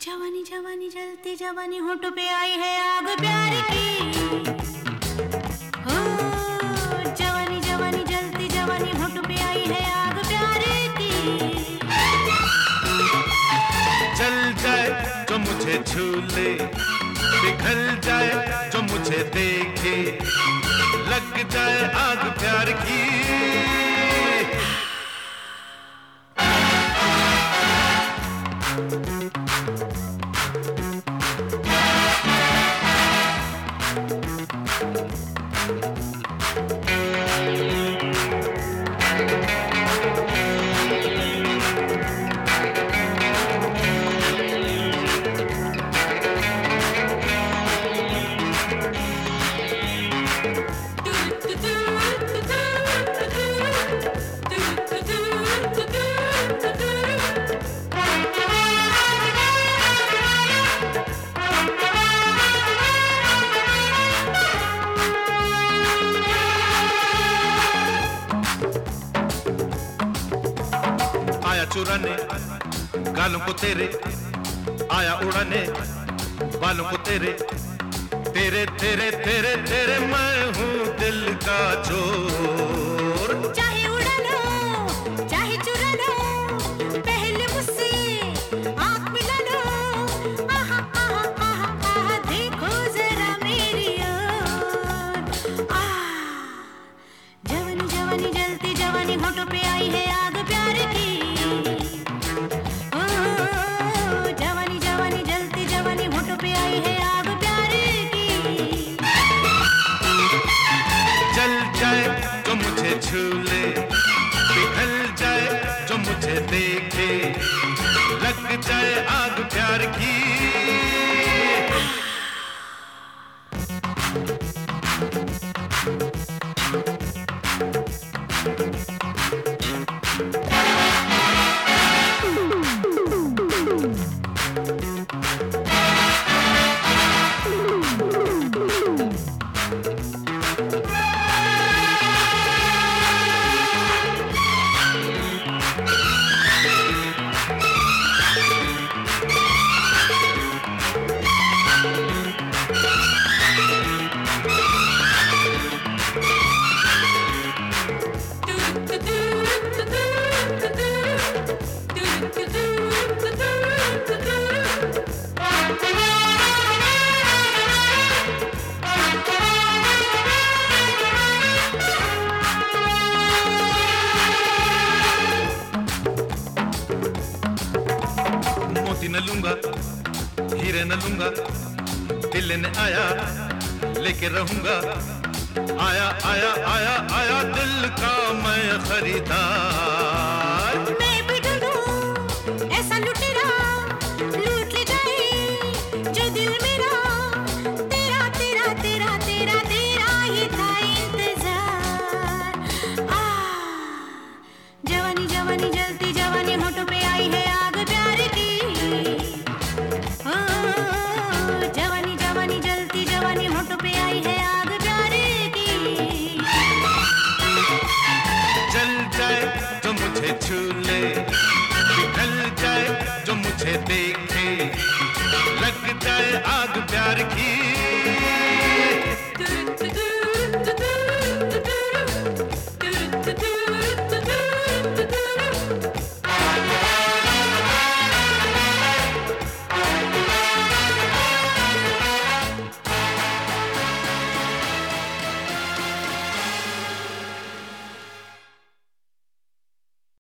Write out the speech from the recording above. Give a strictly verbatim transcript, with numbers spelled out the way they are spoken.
जवानी जवानी जलती जवानी होठों पे आई है आग प्यार की। हो जवानी जवानी जलती जवानी होठों पे आई है आग प्यार की। जल जाए जो मुझे छू ले, पिघल जाए जो मुझे देखे, लग जाए आग प्यार की। चुराने गालों को तेरे, आया उड़ाने बालों को तेरे, तेरे तेरे तेरे तेरे मैं हूँ दिल का चोर। चाहे उड़ा लो चाहे चुरा लो, पहले मुझसे आँख मिला लो। आहा आहा आहा आहा देखो जरा मेरी ओर। आह जवानी जवानी जलती जवानी होठों पे आई है आग प्यार की। जो मुझे छू ले, पिघल जाए जो मुझे देखे, लग जाए आग प्यार की। न लूंगा हीरे न लूंगा, दिल ने आया लेके रहूंगा। आया आया आया आया दिल का मैं खरीदार। मैं भी ढूंढूं ऐसा लुटेरा, लूट ले जाए जो दिल मेरा। तेरा तेरा तेरा तेरा तेरा ही था इंतजार। आ जवानी जवानी जलती जवानी होठों पे आई है।